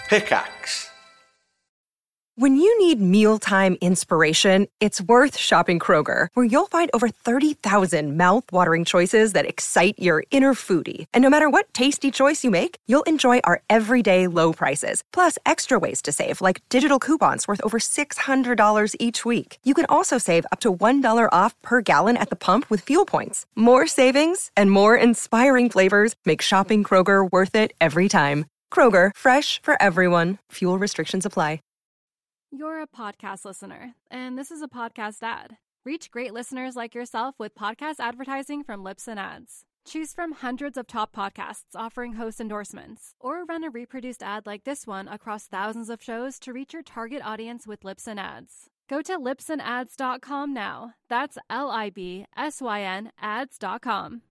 Pickaxe. When you need mealtime inspiration, it's worth shopping Kroger, where you'll find over 30,000 mouth-watering choices that excite your inner foodie. And no matter what tasty choice you make, you'll enjoy our everyday low prices, plus extra ways to save, like digital coupons worth over $600 each week. You can also save up to $1 off per gallon at the pump with fuel points. More savings and more inspiring flavors make shopping Kroger worth it every time. Kroger, fresh for everyone. Fuel restrictions apply. You're a podcast listener, and this is a podcast ad. Reach great listeners like yourself with podcast advertising from Libsyn Ads. Choose from hundreds of top podcasts offering host endorsements, or run a reproduced ad like this one across thousands of shows to reach your target audience with Libsyn Ads. Go to libsynads.com now. That's LIBSYN ads.com.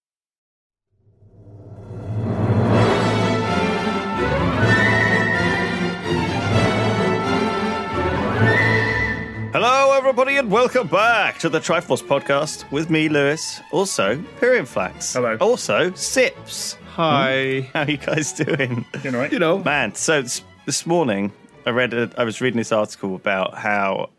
Hello, everybody, and welcome back to the Triforce podcast with me, Lewis. Also, Pyrianflax. Hello. Also, Sips. Hi. How are you guys doing? You know, right? Man, so this morning I was reading this article about how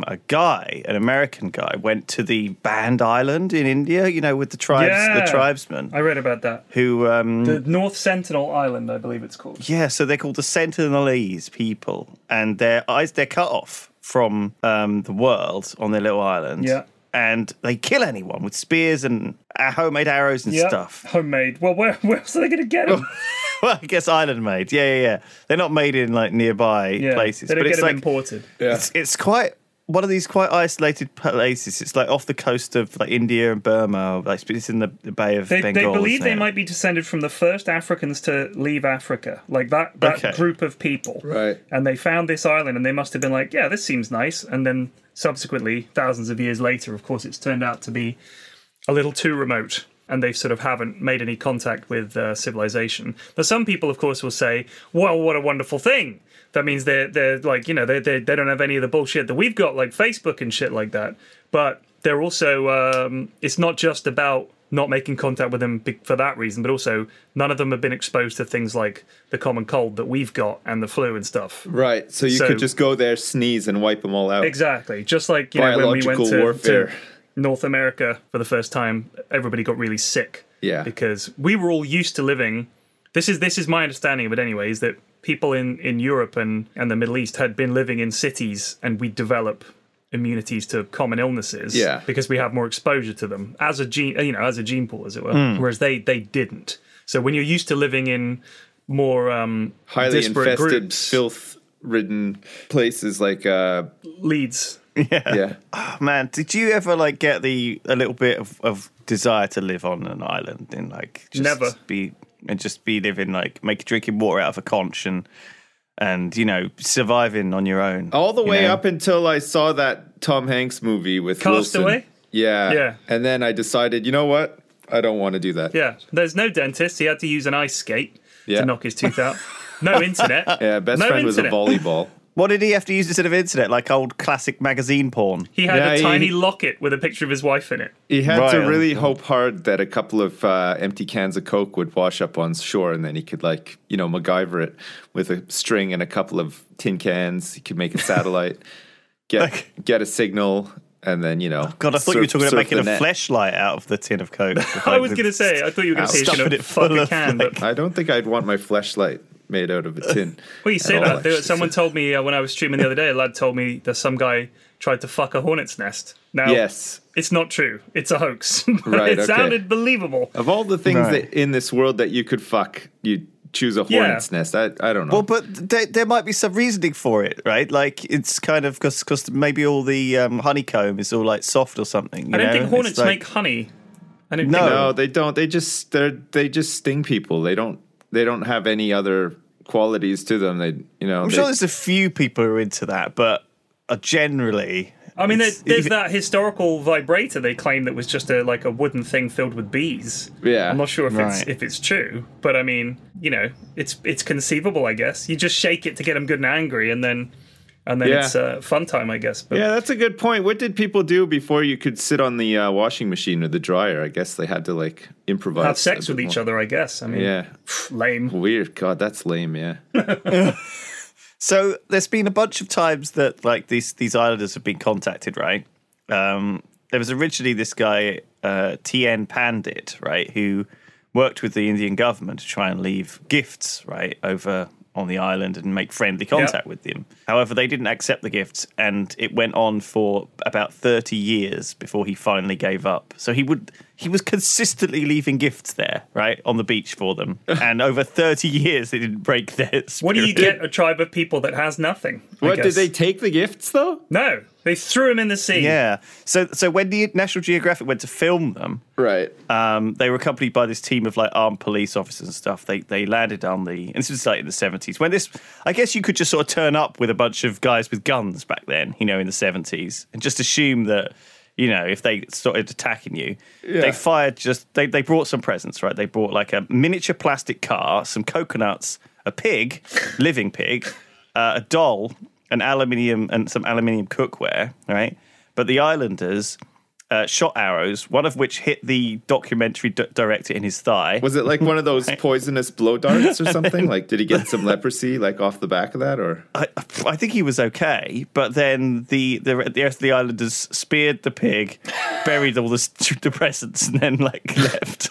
an American guy, went to the Band Island in India. You know, with the tribesmen. I read about that. Who the North Sentinel Island, I believe it's called. Yeah, so they're called the Sentinelese people, and they're cut off from the world on their little island. Yeah. And they kill anyone with spears and homemade arrows and stuff. Homemade. Well, where else are they going to get them? Well, I guess island made. Yeah. They're not made in like nearby places. They don't but get it's them like imported. Yeah. It's quite one of these quite isolated places. It's like off the coast of like India and Burma. Like it's in the Bay of Bengal. They believe they might be descended from the first Africans to leave Africa, like that group of people. Right. And they found this island, and they must have been like, yeah, this seems nice. And then subsequently, thousands of years later, of course, it's turned out to be a little too remote, and they sort of haven't made any contact with civilization. But some people, of course, will say, well, what a wonderful thing. That means they're like, you know, they don't have any of the bullshit that we've got, like Facebook and shit like that. But they're also, it's not just about not making contact with them for that reason, but also none of them have been exposed to things like the common cold that we've got and the flu and stuff. Right, so you could just go there, sneeze, and wipe them all out. Exactly, just like, you know, when we went to North America for the first time, everybody got really sick. Yeah. Because we were all used to living, this is my understanding of it anyway, is that people in Europe and the Middle East had been living in cities, and we develop immunities to common illnesses because we have more exposure to them as a gene pool, as it were, whereas they didn't. So when you're used to living in more highly disparate infested, groups, filth-ridden places like Leeds. Yeah. Oh, man, did you ever like get a little bit of desire to live on an island and like just be living like drinking water out of a conch and you know, surviving on your own all the way up until I saw that Tom Hanks movie with Castaway? Wilson. Yeah. And then I decided, you know what? I don't want to do that. Yeah. There's no dentist. He had to use an ice skate to knock his tooth out. No internet. Yeah, best friend was a volleyball. What did he have to use instead of internet? Like old classic magazine porn? He had a tiny locket with a picture of his wife in it. He had to really hope hard that a couple of empty cans of Coke would wash up on shore, and then he could, like, you know, MacGyver it with a string and a couple of tin cans. He could make a satellite, get a signal, and then, you know. God, I thought you were talking about making a fleshlight out of the tin of Coke. I was going to say, I thought you were going to say you should fuck a can. But I don't think I'd want my fleshlight made out of a tin. Well, you say that. Someone told me when I was streaming the other day, a lad told me that some guy tried to fuck a hornet's nest. Now, it's not true. It's a hoax. Right, it sounded believable. Of all the things that in this world that you could fuck, you choose a hornet's nest. I don't know. Well, but there might be some reasoning for it, right? Like, it's kind of because maybe all the honeycomb is all like soft or something. I don't think hornets make honey. No, they don't. They just sting people. They don't have any other qualities to them. I'm sure there's a few people who are into that, but generally, I mean, there's that historical vibrator they claim that was just a wooden thing filled with bees. Yeah, I'm not sure if it's true, but I mean, you know, it's conceivable, I guess. You just shake it to get them good and angry, and then it's fun time, I guess. But, yeah, that's a good point. What did people do before you could sit on the washing machine or the dryer? I guess they had to improvise. Have sex with each other, I guess. I mean, lame. Weird. God, that's lame, yeah. So there's been a bunch of times that like these islanders have been contacted, right? There was originally this guy, T.N. Pandit, right, who worked with the Indian government to try and leave gifts, right, over on the island and make friendly contact with them. However, they didn't accept the gifts, and it went on for about 30 years before he finally gave up. So he was consistently leaving gifts there, right, on the beach for them. And over 30 years, they didn't break their spirit. What do you get a tribe of people that has nothing? What, did they take the gifts, though? No, they threw them in the sea. Yeah. So when the National Geographic went to film them, right, they were accompanied by this team of like armed police officers and stuff. They landed on and this was like in the 70s. When I guess you could just sort of turn up with a bunch of guys with guns back then, in the 70s, and just assume that, if they started attacking you, they fired they brought some presents, right? They brought like a miniature plastic car, some coconuts, a pig, living pig, a doll, some aluminium cookware, right? But the islanders shot arrows, one of which hit the documentary director in his thigh. Was it like one of those poisonous blow darts or something? Like, did he get some leprosy like off the back of that? Or I think he was okay, but then the rest of the islanders speared the pig, buried all the presents, and then like left.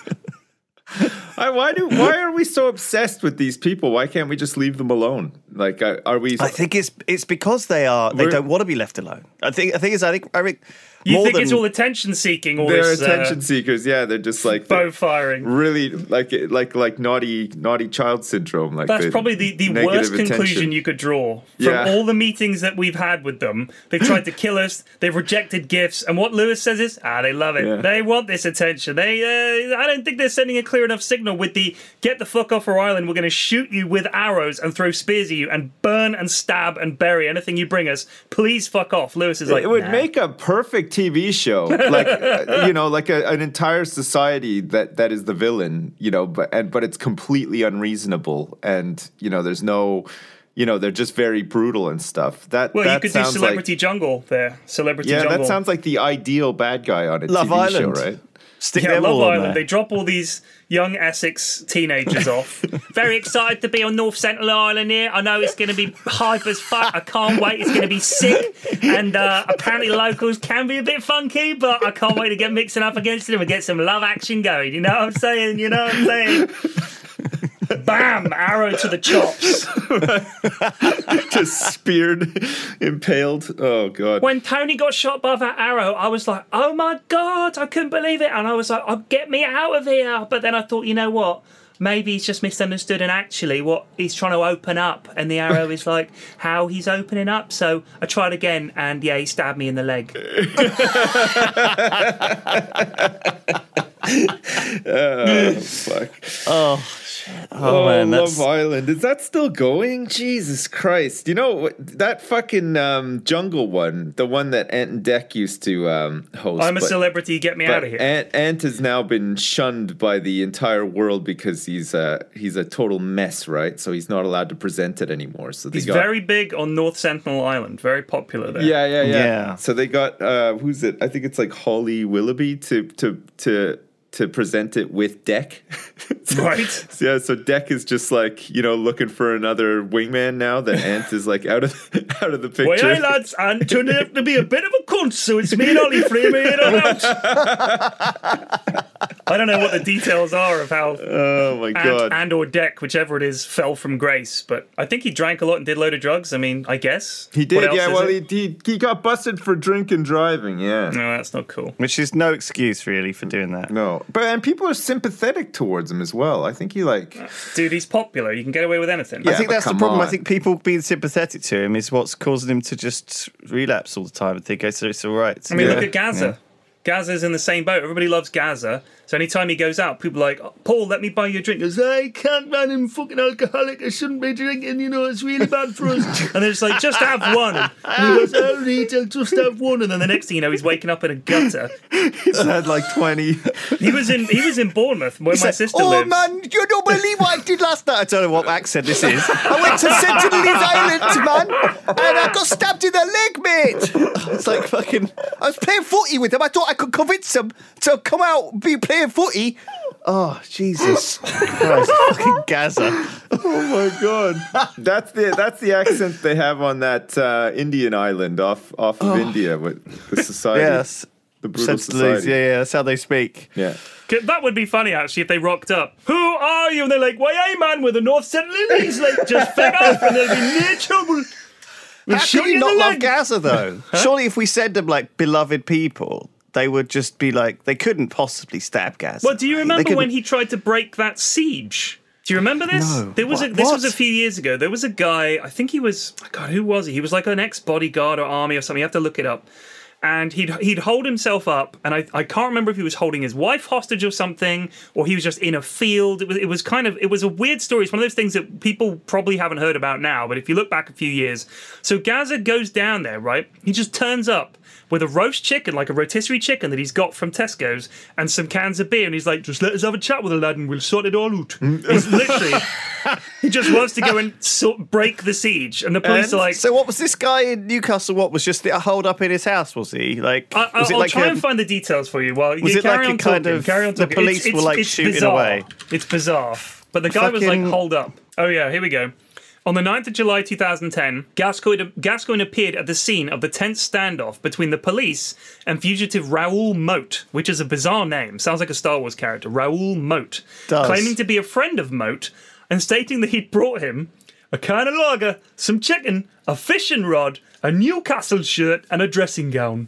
Why are we so obsessed with these people? Why can't we just leave them alone? Like, are we? I think it's because they don't want to be left alone. I think You think it's all attention seeking? They're attention seekers. Yeah, they're just like bow firing. Really, like naughty child syndrome. Like that's probably the worst conclusion you could draw from all the meetings that we've had with them. They've tried to kill us. They've rejected gifts, and what Lewis says is, they love it. Yeah. They want this attention. I don't think they're sending a clear enough signal with the get the fuck off our island. We're going to shoot you with arrows and throw spears at you and burn and stab and bury anything you bring us. Please fuck off. Lewis is like, it would make a perfect TV show, like like an entire society that is the villain, but it's completely unreasonable, and there's no, they're just very brutal and stuff. You could do Celebrity Jungle there. Jungle. That sounds like the ideal bad guy on a Love TV Island. show, right? Love Island. They drop all these young Essex teenagers off. Very excited to be on North Central Island here. I know it's going to be hype as fuck. I can't wait. It's going to be sick. And apparently locals can be a bit funky, but I can't wait to get mixing up against them and get some love action going. You know what I'm saying? Bam! Arrow to the chops. Just speared, impaled. Oh, God. When Tony got shot by that arrow, I was like, oh, my God, I couldn't believe it. And I was like, get me out of here. But then I thought, you know what? Maybe he's just misunderstood, and actually what he's trying to open up, and the arrow is like how he's opening up. So I tried again, and he stabbed me in the leg. Oh, fuck. Oh, shit. Oh, man. Love Island. Is that still going? Jesus Christ. That fucking jungle one, the one that Ant and Dec used to host. I'm a celebrity, get me out of here. Ant has now been shunned by the entire world because he's a total mess, right? So he's not allowed to present it anymore. So he's very big on North Sentinel Island, very popular there. Yeah. So they got, who's it? I think it's like Holly Willoughby to present it with Dec. Right. So Dec is just like, looking for another wingman now that Ant is like out of the picture. Well, hey lads, Ant turned out to be a bit of a cunt, so it's me and Ollie framing it out. I don't know what the details are of how God. Ant or Dec, whichever it is, fell from grace, but I think he drank a lot and did a load of drugs. I mean, I guess. He did, yeah. Well, he got busted for drink and driving, yeah. No, that's not cool. Which is no excuse, really, for doing that. No. And people are sympathetic towards him as well. I think dude, he's popular. You can get away with anything. Yeah, I think that's the problem. I think people being sympathetic to him is what's causing him to just relapse all the time and think, so it's all right. I mean, look at Gaza. Yeah. Gaza's in the same boat. Everybody loves Gaza. So anytime he goes out, people are like, Paul, let me buy you a drink. He goes, I can't, man, I'm fucking alcoholic. I shouldn't be drinking, it's really bad for us. And they're just like, just have one. And he goes, I'll just have one. And then the next thing you know, he's waking up in a gutter. He's had like 20. He was in Bournemouth where my sister lives. Oh, man, you don't believe what I did last night. I don't know what accent this is. I went to Sentinelese Island, man, and I got stabbed in the leg, mate. It's like fucking... I was playing footy with him. I thought I could convince him to come out and be playing footy. Oh, Jesus Christ. Fucking Gaza. Oh my god, that's the accent they have on that Indian island off of India with the society. Yes, the brutal society. Yeah, that's how they speak. Yeah, that would be funny actually if they rocked up. Who are you? And they're like, "Why, hey man, we're the North St. Lilies. Like, just fuck off, and there'll be no trouble." How can you not love Gaza though? Surely, if we said them like beloved people, they would just be like, they couldn't possibly stab Gaza. Well, do you remember when he tried to break that siege? Do you remember this? No. This was a few years ago. There was a guy, I think he was, God, who was he? He was like an ex-bodyguard or army or something. You have to look it up. And he'd hold himself up, and I can't remember if he was holding his wife hostage or something, or he was just in a field. It was a weird story. It's one of those things that people probably haven't heard about now, but if you look back a few years. So Gaza goes down there, right? He just turns up with a roast chicken, like a rotisserie chicken that he's got from Tesco's, and some cans of beer, and he's like, just let us have a chat with the lad and we'll sort it all out. He's literally, he just wants to go and break the siege, and the police are like... So what was this guy in Newcastle, what was just a hold up in his house, was he? Like, I'll try and find the details for you. Well, was it like a kind of, the police were like shooting away? It's bizarre. But the guy was like, hold up. Oh yeah, here we go. On the 9th of July 2010, Gascoigne appeared at the scene of the tense standoff between the police and fugitive Raoul Moat, which is a bizarre name. Sounds like a Star Wars character. Raoul Moat. Claiming to be a friend of Moat and stating that he'd brought him a can of lager, some chicken, a fishing rod, a Newcastle shirt, and a dressing gown.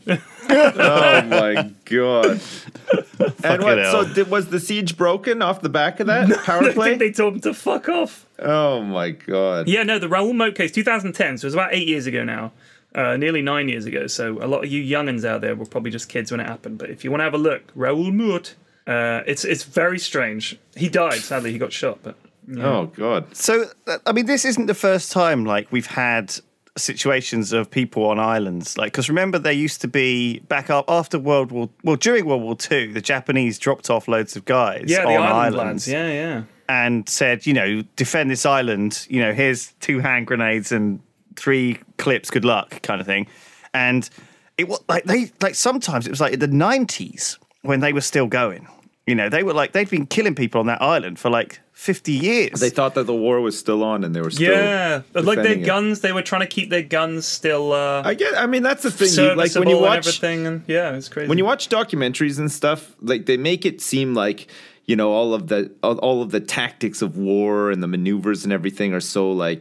Oh my god! And what? So was the siege broken off the back of that power play? I think they told him to fuck off. Oh my god! Yeah, no, the Raoul Moat case, 2010. So it was about 8 years ago now, nearly 9 years ago. So a lot of you young'uns out there were probably just kids when it happened. But if you want to have a look, Raoul Moat, it's very strange. He died. Sadly, he got shot. But yeah. Oh god! So I mean, this isn't the first time like we've had situations of people on islands, like, because remember there used to be back up after during World War II, the Japanese dropped off loads of guys on the islands, yeah, and said, defend this island, here's 2 hand grenades and 3 clips, good luck, kind of thing. And it was sometimes it was like in the 90s when they were still going. They were like, they'd been killing people on that island for like 50 years. They thought that the war was still on and they were still like their guns, they were trying to keep their guns still I mean, that's the thing. Like when you watch everything, and it's crazy. When you watch documentaries and stuff, like they make it seem like all of the tactics of war and the maneuvers and everything are so like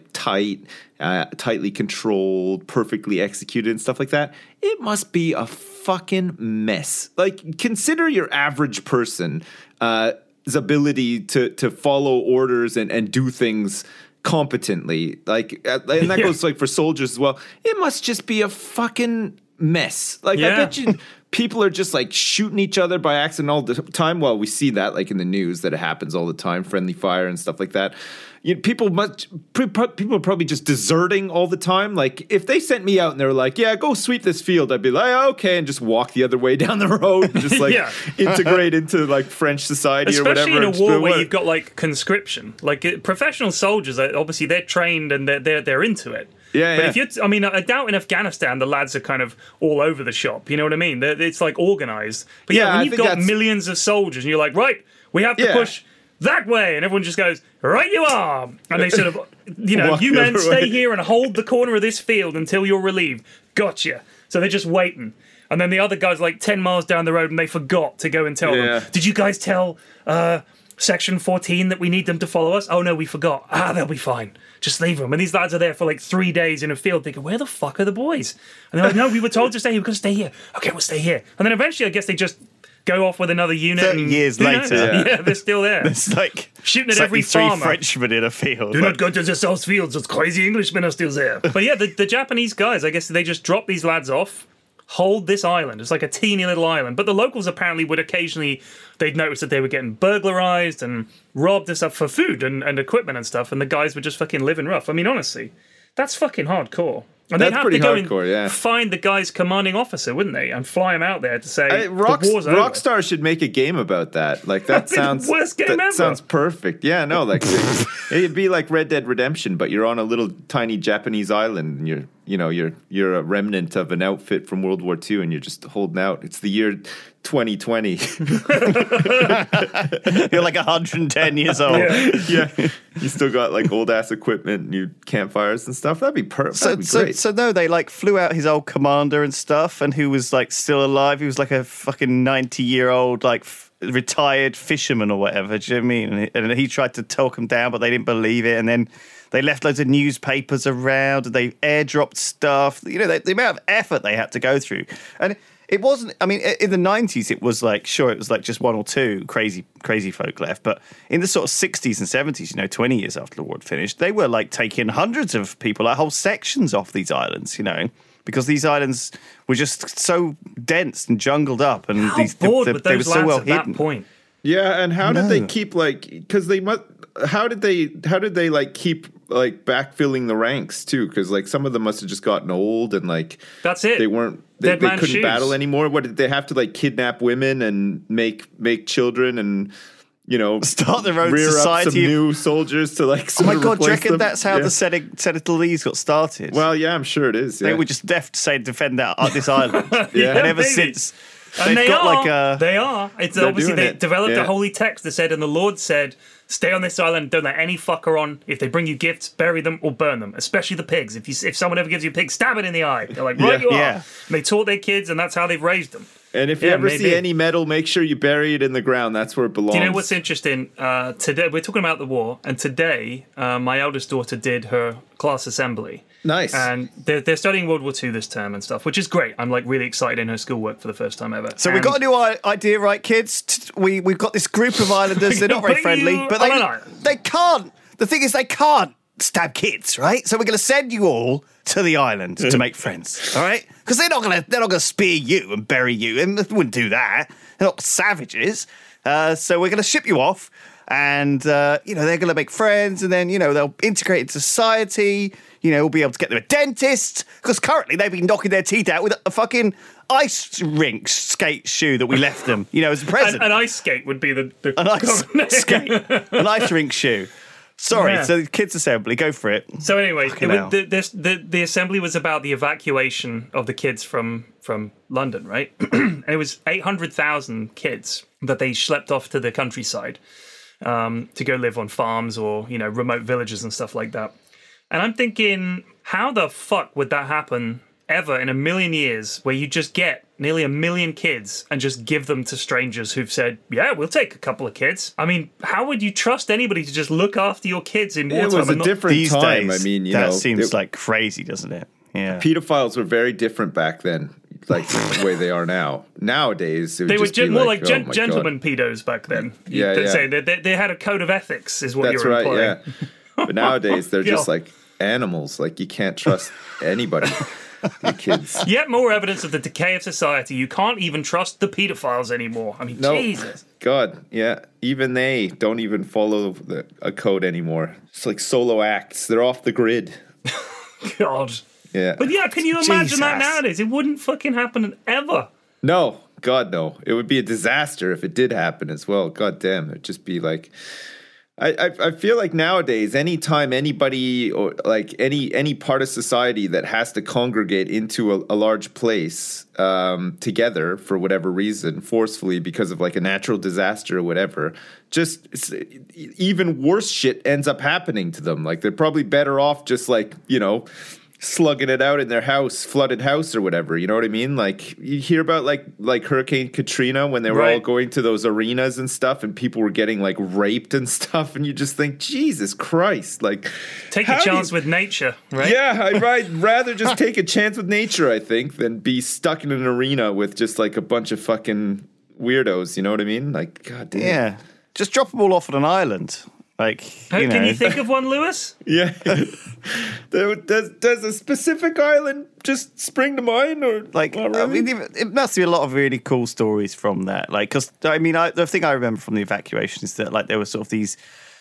tightly controlled, perfectly executed and stuff like that. It must be a fucking mess. Like, consider your average person his ability to follow orders and do things competently. Like, and that goes like for soldiers as well. It must just be a fucking mess. Like, I bet you people are just like shooting each other by accident all the time. Well, we see that like in the news that it happens all the time, friendly fire and stuff like that. People are probably just deserting all the time. Like, if they sent me out and they were like, yeah, go sweep this field, I'd be like, okay, and just walk the other way down the road and just like integrate into like French society. Especially or whatever. Especially in a war where you've got like conscription. Like professional soldiers, obviously they're trained and they're into it. Yeah, but if I doubt in Afghanistan the lads are kind of all over the shop. You know what I mean? It's like organized. But when you've got millions of soldiers and you're like, right, we have to push that way, and everyone just goes, right you are, and they sort of, you men stay here and hold the corner of this field until you're relieved. Gotcha. So they're just waiting. And then the other guy's like 10 miles down the road and they forgot to go and tell them, did you guys tell Section 14 that we need them to follow us? Oh no, we forgot. They'll be fine. Just leave them. And these lads are there for like 3 days in a field thinking, where the fuck are the boys? And they're like, no, we were told to stay here. We're going to stay here. Okay, we'll stay here. And then eventually I guess they just go off with another unit. 30 years later. They're still there. It's like shooting at every farmer. 3 Frenchmen in a field. Do not go to the South Fields. Those crazy Englishmen are still there. But yeah, the Japanese guys, I guess they just drop these lads off, hold this island. It's like a teeny little island. But the locals apparently would occasionally, they'd notice that they were getting burglarized and robbed and stuff for food and equipment and stuff. And the guys were just fucking living rough. I mean, honestly, that's fucking hardcore. And they'd have to go and find the guy's commanding officer, wouldn't they? And fly him out there to say, the war's over. Rockstar should make a game about that. Like, that sounds... worst game ever. Sounds perfect. Yeah, no, like, it'd be like Red Dead Redemption, but you're on a little tiny Japanese island and you're you know, you're a remnant of an outfit from World War II and you're just holding out. It's the year 2020. You're like 110 years old. Yeah. You still got like old ass equipment, new campfires and stuff. That'd be perfect. That'd be great. So no, they like flew out his old commander and stuff, and who was like still alive. He was like a fucking 90-year-old like retired fisherman or whatever. Do you know what I mean? And he tried to talk him down, but they didn't believe it. And then they left loads of newspapers around, and they airdropped stuff. You know, the amount of effort they had to go through. And it wasn't, I mean, in the 90s, it was like, sure, it was like just one or two crazy folk left. But in the sort of 60s and 70s, you know, 20 years after the war had finished, they were like taking hundreds of people, like whole sections off these islands, you know, because these islands were just so dense and jungled up. And How bored with they were those so well lads at hidden. that point? Yeah, and how did they keep like? Because they must. How did they like keep like backfilling the ranks too? Because like some of them must have just gotten old and like that's it. They weren't. They couldn't shoes. battle anymore. What did they have to like kidnap women and make children and you know start their own rear society up some new soldiers to like? Oh my God! Do you reckon them? that's how the Senegalese got started? Well, yeah, I'm sure it is. Yeah. They were just left to say defend this island. Yeah, and ever maybe. since. And They've they got are. like a. They are. It's They're obviously doing they it. developed Yeah. a holy text that said, and the Lord said, "Stay on this island. Don't let any fucker on. If they bring you gifts, bury them or burn them. Especially the pigs. If someone ever gives you a pig, stab it in the eye." They're like, "Right, you are." Yeah. And they taught their kids, and that's how they've raised them. And if you ever see any metal, make sure you bury it in the ground. That's where it belongs. Do you know what's interesting? Today we're talking about the war, and today my eldest daughter did her class assembly. Nice. And they're studying World War II this term and stuff, which is great. I'm like really excited in her schoolwork for the first time ever. So we've got a new idea, right, kids? We've got this group of islanders. They're not very friendly, but they can't. The thing is, they can't stab kids, right? So we're going to send you all to the island to make friends, all right? Because they're not going to spear you and bury you, and they wouldn't do that. They're not savages. So we're going to ship you off, and they're going to make friends, and then they'll integrate into society. We'll be able to get them a dentist, because currently they've been knocking their teeth out with a fucking ice rink skate shoe that we left them, as a present. An ice skate would be the an ice skate, an ice rink shoe. Sorry, Yeah. So the kids' assembly, go for it. So anyway, hell. the assembly was about the evacuation of the kids from London, right? And it was 800,000 kids that they schlepped off to the countryside to go live on farms or remote villages and stuff like that. And I'm thinking, how the fuck would that happen ever in a million years, where you just get nearly 1 million kids and just give them to strangers who've said, yeah, we'll take a couple of kids? I mean, how would you trust anybody to just look after your kids in wartime? It was a different These time. days, I mean, that seems like crazy, doesn't it? Yeah. Pedophiles were very different back then, like the way they are now. Nowadays, it would They were just be more like like oh my gentlemen God. pedos back then. Yeah, They'd yeah. say they had a code of ethics, is what That's you're right, implying. yeah. But nowadays, they're just Yeah. like animals. Like, you can't trust anybody. The kids. Yet more evidence of the decay of society. You can't even trust the pedophiles anymore. I mean, No. Jesus. God, yeah. Even they don't even follow a code anymore. It's like solo acts. They're off the grid. God. Yeah. But yeah, can you imagine that Jesus. nowadays? It wouldn't fucking happen ever. No, God, no. It would be a disaster if it did happen as well. God damn, it'd just be like. I feel like nowadays, anytime anybody or like any part of society that has to congregate into a large place together for whatever reason, forcefully because of like a natural disaster or whatever, just even worse shit ends up happening to them. Like, they're probably better off just like, slugging it out in their house, flooded house or whatever. You know what I mean? Like, you hear about like Hurricane Katrina when they were all Right. going to those arenas and stuff, and people were getting like raped and stuff, and you just think, Jesus Christ! Like, Take a how do chance you- with nature, right? Yeah, I'd rather just take a chance with nature, I think, than be stuck in an arena with just like a bunch of fucking weirdos. You know what I mean? Like, God damn. Yeah. Just drop them all off on an island. Like, Can you think of one, Lewis? Yeah. Does a specific island just spring to mind, or Like, not I really? mean, it must be a lot of really cool stories from that. Like, because I mean, the thing I remember from the evacuation is that like there were sort of these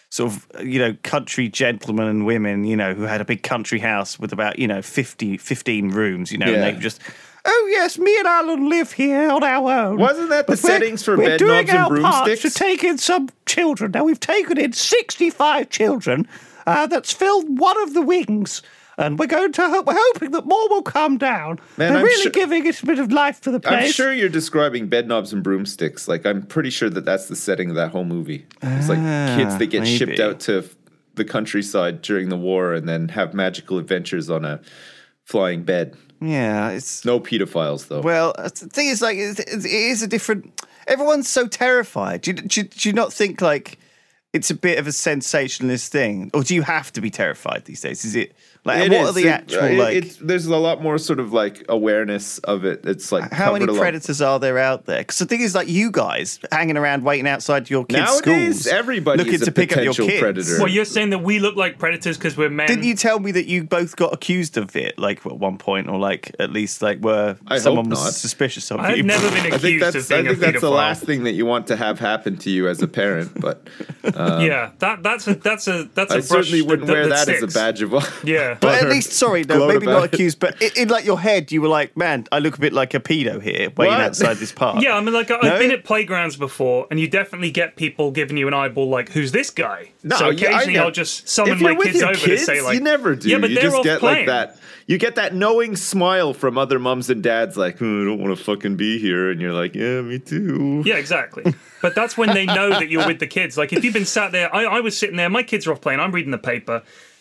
country gentlemen and women, who had a big country house with about 15 rooms, and Yeah. they were just. Oh yes, me and Alan live here on our own. Wasn't that the But we're- settings for we're bed doing knobs and our part broomsticks? to take in some children. Now we've taken in 65 children. That's filled one of the wings. and we're hoping that more will come down. Man, They're I'm really sure- giving it a bit of life to the place. I'm sure you're describing Bed Knobs and Broomsticks. Like, I'm pretty sure that's the setting of that whole movie. It's like kids that get shipped out to the countryside during the war and then have magical adventures on a flying bed. Yeah, it's no pedophiles though. Well, the thing is, like, it is a different. Everyone's so terrified. Do you not think like it's a bit of a sensationalist thing, or do you have to be terrified these days? Is it like what are the actual there's a lot more sort of like awareness of it. It's like how many predators are there out there? Because the thing is, like, you guys hanging around waiting outside your kids' nowadays, schools, everybody looking to pick up your kids. Predator. Well, you're saying that we look like predators because we're men. Didn't you tell me that you both got accused of it, like at one point, or like at least like someone was suspicious of you? I've never been accused of being a pedophile. I think that's the last thing that you want to have happen to you as a parent. But yeah, that's a I certainly wouldn't wear that as a badge of honor. Yeah, but at least maybe not accused, but in like your head, you were like, man, I look a bit like a pedo here, waiting outside this park. Yeah, I mean, like, I've been at playgrounds before, and you definitely get people giving you an eyeball, like, who's this guy? No, so occasionally I'll just summon my kids over to say, like, you never do. Yeah, but you they're just off get playing. like that. You get that knowing smile from other mums and dads, like, I don't want to fucking be here, and you're like, yeah, me too. Yeah, exactly. But that's when they know that you're with the kids. Like, if you've been sat there, I was sitting there, my kids are off playing, I'm reading the paper,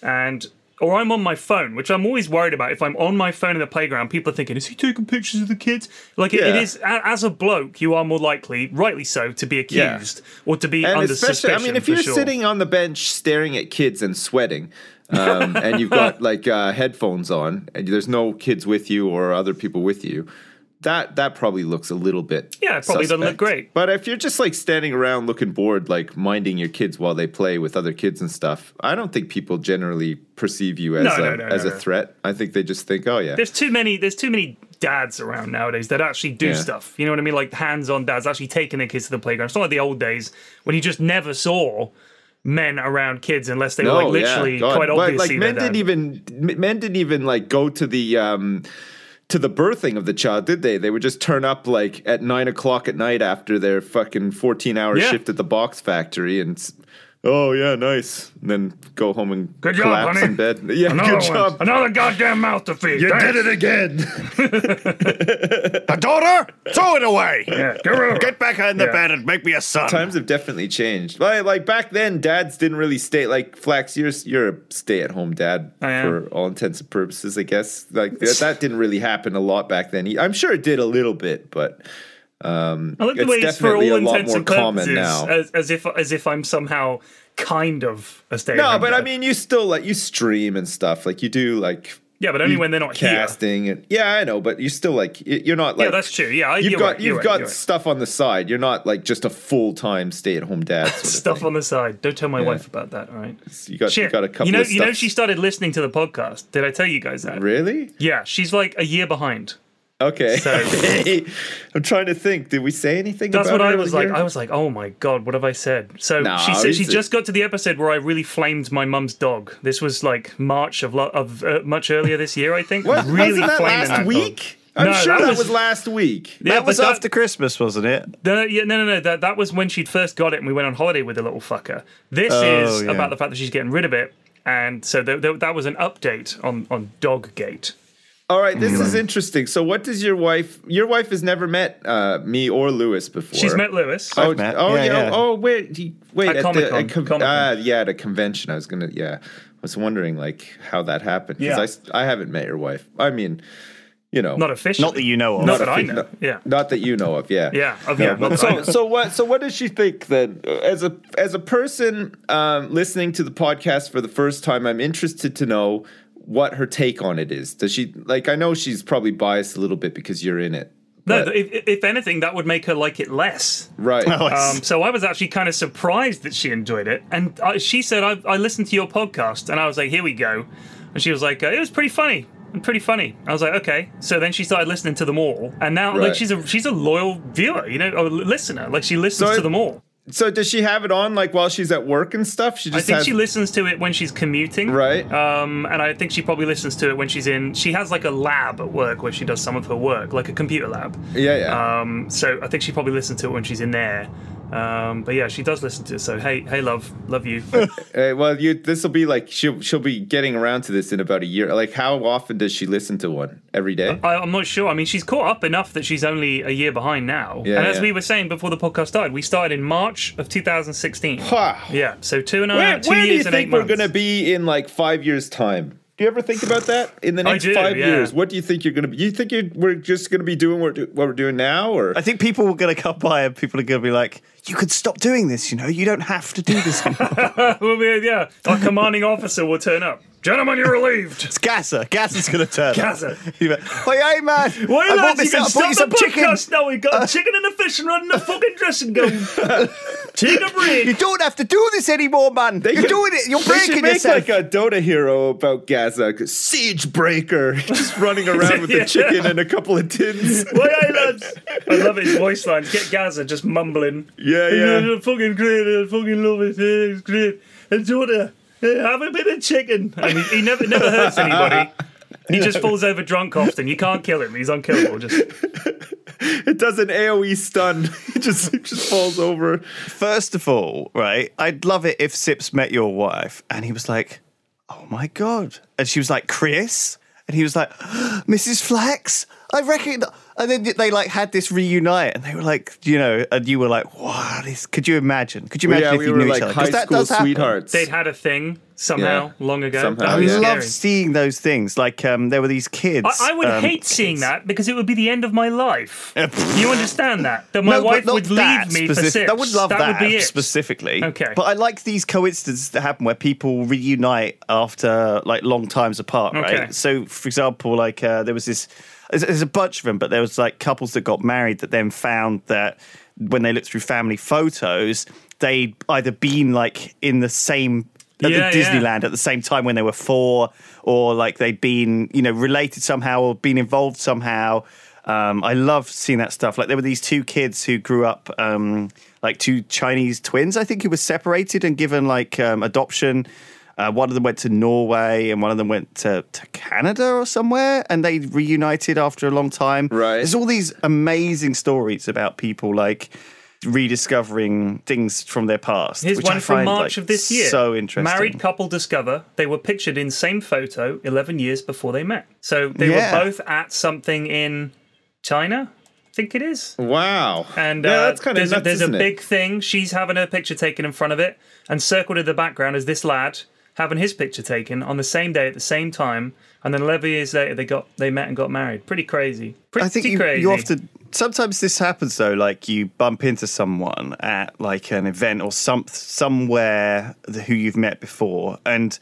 or I'm on my phone, which I'm always worried about. If I'm on my phone in the playground, people are thinking, is he taking pictures of the kids? Like, it is, as a bloke, you are more likely, rightly so, to be accused or to be under suspicion. I mean, if you're sitting on the bench staring at kids and sweating, and you've got like headphones on, and there's no kids with you or other people with you, that probably looks a little bit it probably doesn't look great. But if you're just like standing around looking bored, like minding your kids while they play with other kids and stuff, I don't think people generally perceive you as a threat. I think they just think, oh yeah. There's too many dads around nowadays that actually do stuff. You know what I mean? Like hands-on dads actually taking their kids to the playground. It's not like the old days when you just never saw men around kids unless they were like literally quite obviously. But like men didn't even like go to the birthing of the child, did they? They would just turn up like at 9 o'clock at night after their fucking 14-hour shift at the box factory and, oh yeah, nice. And then go home and collapse in bed. Yeah, good job. Another goddamn mouth to feed. You did it again. A daughter? Throw it away. Yeah, get back in the bed and make me a son. Times have definitely changed. Like back then, dads didn't really stay. Like Flax, you're a stay-at-home dad for all intents and purposes, I guess. Like that didn't really happen a lot back then. I'm sure it did a little bit, but I like the way it's for all intents and purposes now. As if I'm somehow kind of a stay-at-home No, but dad. I mean, you still like you stream and stuff. Like you do like. Yeah, but only when they're not casting here. And, yeah, I know, but you still like you're not like. Yeah, that's true. Yeah, you've got stuff on the side. You're not like just a full-time stay-at-home dad. Sort of stuff thing. on the side. Don't tell my wife about that. All right. You got a couple. You know, she started listening to the podcast. Did I tell you guys that? Really? Yeah, she's like a year behind. Okay. So, I'm trying to think. Did we say anything? That's about what I it was like. I was like, oh my god, what have I said? So she said she just got to the episode where I really flamed my mum's dog. This was like March of much earlier this year, I think. What? Really Wasn't that flaming last week? I'm sure that was last week. Yeah, that was after Christmas, wasn't it? No. That was when she'd first got it, and we went on holiday with the little fucker. This is about the fact that she's getting rid of it, and so that was an update on Doggate. All right, this is interesting. So, what does your wife? Your wife has never met me or Lewis before. She's met Lewis. Oh, met. Yeah. Oh, wait. At Comic-Con. At a convention. I was gonna. Yeah, I was wondering like how that happened because I haven't met your wife. I mean, you know, not officially. Not that you know of. Not that I know. Yeah. Not that you know of. Yeah. Yeah. So what does she think then? As a person listening to the podcast for the first time, I'm interested to know what her take on it is. Does she like? I know she's probably biased a little bit because you're in it. No, if anything, that would make her like it less. Right. So I was actually kind of surprised that she enjoyed it. And she said, I listened to your podcast. And I was like, here we go. And she was like, it was pretty funny. I was like, okay. So then she started listening to them all. And now like she's a loyal viewer, you know, or listener. Like she listens to them all. So does she have it on like while she's at work and stuff? I think she listens to it when she's commuting. Right. And I think she probably listens to it when she has like a lab at work where she does some of her work, like a computer lab. Yeah. So I think she probably listens to it when she's in there. But yeah, she does listen to it. So hey, love you. Well, this will be like she'll be getting around to this in about a year. Like, how often does she listen to one? Every day? I'm not sure. I mean, she's caught up enough that she's only a year behind now. Yeah, and as we were saying before the podcast started, we started in March of 2016. Wow. Yeah, so 2 years and 8 months. Where do you think we're going to be in like 5 years' time? Do you ever think about that in the next 5 years? What do you think you're going to be? You think we're just going to be doing what we're doing now, or I think people are going to come by and people are going to be like, "You could stop doing this. You know, you don't have to do this anymore." Yeah, our commanding officer will turn up. Gentlemen, you're relieved. It's Gazza. Gazza's going to turn up. Gazza. Hey, man. Wait, lads, you can stop the podcast now. We've got a chicken and a fish and running a fucking dressing gown. Take a break. You don't have to do this anymore, man. You're doing it. You're breaking yourself. Make like a Dota hero about Gazza. Siege breaker. Just running around with the chicken and a couple of tins. Hey, lads. I love his voice lines. Get Gazza just mumbling. Yeah. Fucking great. I fucking love it. It's great. And Dota. Have a bit of chicken. And he never hurts anybody. He just falls over drunk often. You can't kill him. He's unkillable. It does an AoE stun. It just falls over. First of all, right, I'd love it if Sips met your wife and he was like, "Oh my God." And she was like, "Chris?" And he was like, "Mrs. Flax, I reckon." And then they like had this reunite, and they were like, you know, and you were like, "What is?" Could you imagine? Could you imagine if you knew each other? High school sweethearts. They'd had a thing somehow long ago. I love seeing those things. Like there were these kids. I would hate seeing that because it would be the end of my life. You understand that? That my wife would leave me for Sips. I would love that would be it. specifically. Okay. But I like these coincidences that happen where people reunite after like long times apart, right? Okay. So, for example, like there was this. There's a bunch of them, but there was like couples that got married that then found that when they looked through family photos, they'd either been like in the same at the Disneyland at the same time when they were 4, or like they'd been, you know, related somehow or been involved somehow. I love seeing that stuff. Like there were these 2 kids who grew up like 2 Chinese twins, I think, who were separated and given like adoption. One of them went to Norway and one of them went to Canada or somewhere, and they reunited after a long time. Right. There's all these amazing stories about people like rediscovering things from their past. Here's which one I from find, March like, of this year. So interesting. Married couple discover they were pictured in same photo 11 years before they met. So they were both at something in China, I think it is. Wow. And that's kind of nuts, there's a isn't big it? thing. She's having her picture taken in front of it, and circled in the background is this lad having his picture taken on the same day at the same time, and then 11 years later they met and got married. Pretty crazy. I think you often, sometimes this happens though, like you bump into someone at like an event or somewhere who you've met before, and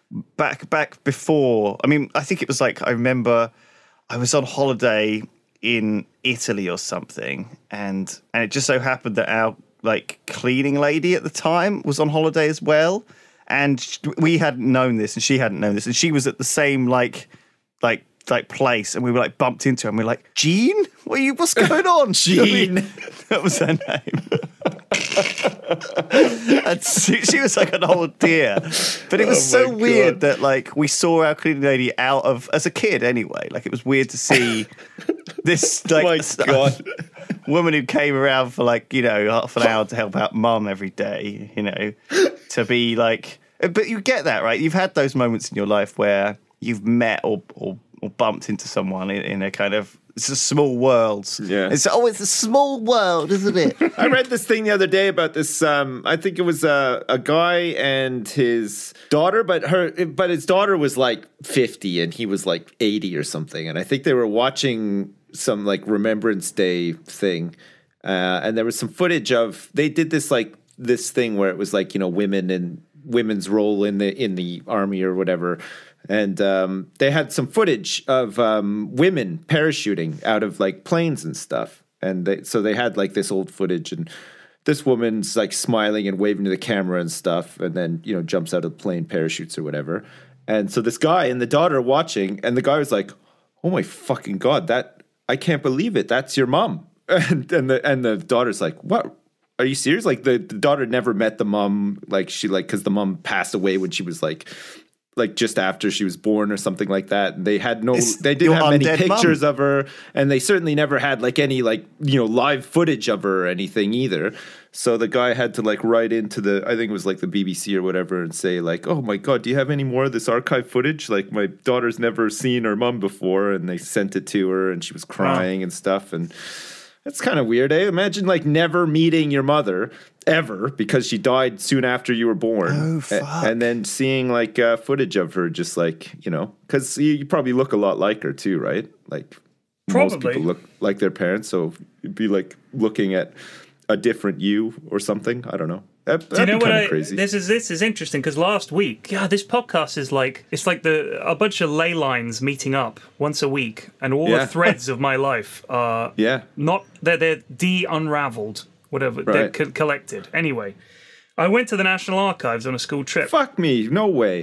back before, I mean, I think it was like, I remember I was on holiday in Italy or something, and it just so happened that our like cleaning lady at the time was on holiday as well. And we hadn't known this, and she hadn't known this, and she was at the same like place, and we were like bumped into her, and we were like, "Jean, what's going on?" Jean, that was her name. And she was like an old dear, but it was so weird that like we saw our cleaning lady out of as a kid anyway. Like it was weird to see this like woman who came around for like, you know, half an hour to help out mum every day, you know, to be like, but you get that, right? You've had those moments in your life where you've met or bumped into someone in a kind of, it's a small world. Yeah. It's a small world, isn't it? I read this thing the other day about this. I think it was a guy and his daughter, but his daughter was like 50 and he was like 80 or something. And I think they were watching some like Remembrance Day thing, and there was some footage of, they did this thing where it was like, you know, women and women's role in the army or whatever. And they had some footage of women parachuting out of like planes and stuff. And they had like this old footage, and this woman's like smiling and waving to the camera and stuff. And then, you know, jumps out of the plane, parachutes or whatever. And so this guy and the daughter watching, and the guy was like, "Oh my fucking God, I can't believe it. That's your mom." And the daughter's like, "What? Are you serious?" Like the daughter never met the mom. Like she, like, because the mom passed away when she was like like just after she was born or something like that. They didn't have many pictures of her, and they certainly never had like any like, you know, live footage of her or anything either. So the guy had to like write into I think it was like the BBC or whatever, and say like, oh my God, do you have any more of this archive footage? Like, my daughter's never seen her mum before. And they sent it to her and she was crying and stuff. And that's kind of weird, eh? Imagine like never meeting your mother ever because she died soon after you were born. Oh, fuck. And then seeing like footage of her, just like, you know, because you probably look a lot like her too, right? Like most people look like their parents. So it'd be like looking at a different you or something. I don't know. Do you know what? Crazy. This is interesting because last week, this podcast is like a bunch of ley lines meeting up once a week, and all the threads of my life are they're de-unraveled, whatever they're collected. Anyway, I went to the National Archives on a school trip. Fuck me, no way.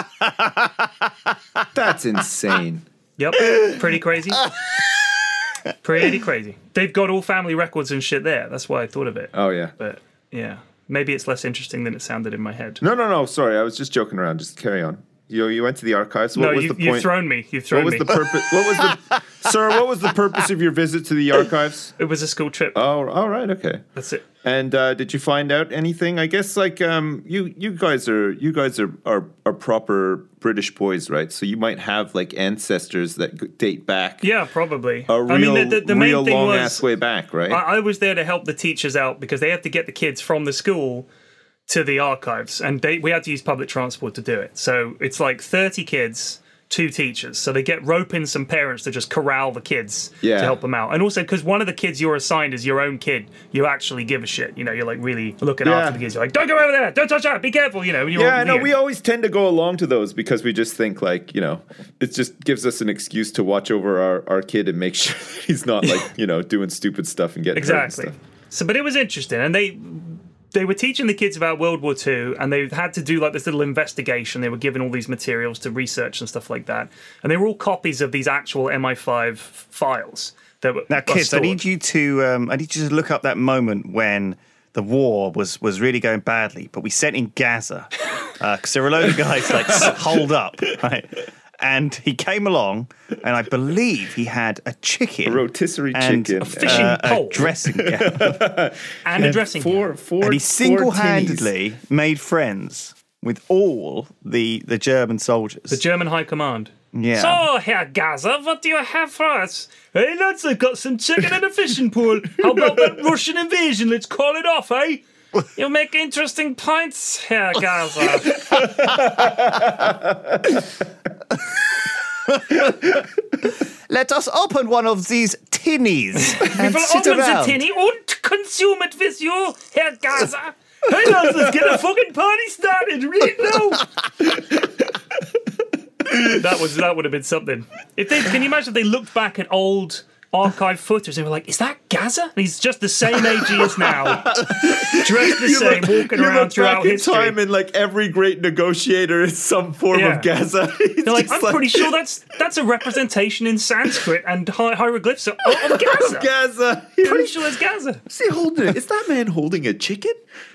That's insane. Yep, pretty crazy. Pretty crazy. They've got all family records and shit there. That's why I thought of it. Oh, yeah. But, yeah. Maybe it's less interesting than it sounded in my head. No. Sorry, I was just joking around. Just carry on. You went to the archives. What was the point? You've thrown me. What was the purpose? Sir, what was the purpose of your visit to the archives? It was a school trip. Oh, all right, okay. That's it. And did you find out anything? I guess like you guys are proper British boys, right? So you might have like ancestors that date back. Yeah, probably. The main thing long ass way back, right? I was there to help the teachers out because they have to get the kids from the school to the archives, and we had to use public transport to do it. So it's like 30 kids, 2 teachers. So they get rope in some parents to just corral the kids to help them out. And also because one of the kids you're assigned is your own kid, you actually give a shit. You know, you're like really looking after the kids. You're like, don't go over there, don't touch that, be careful. You know. We always tend to go along to those because we just think like, you know, it just gives us an excuse to watch over our kid and make sure he's not like, you know, doing stupid stuff and getting hurt and stuff. So, but it was interesting, and they were teaching the kids about World War II, and they had to do like this little investigation. They were given all these materials to research and stuff like that, and they were all copies of these actual MI5 files. Now, kids, I need you to look up that moment when the war was really going badly, but we sent in Gaza because there were a load of guys like holed up, right? And he came along, and I believe he had a chicken, a rotisserie chicken, a fishing pole, a dressing gown, and a dressing gown. And he single-handedly made friends with all the German soldiers, the German High Command. Yeah. So, Herr Gaza, what do you have for us? Hey, lads, I've got some chicken and a fishing pole. How about that Russian invasion? Let's call it off, eh? You make interesting points, Herr Gaza. Let us open one of these tinnies and we will sit open around. the tinny and consume it with you, Herr Gaza. Hey, lads, let's get a fucking party started right now. That would have been something. Can you imagine if they looked back at old archive footage, they were like, is that Gaza? And he's just the same age he is now, dressed the same, walking around throughout history. Time and like every great negotiator is some form of Gaza. They're like, I'm pretty sure that's a representation in Sanskrit and hieroglyphs of Gaza. Gaza. Pretty sure it's Gaza. Is that man holding a chicken?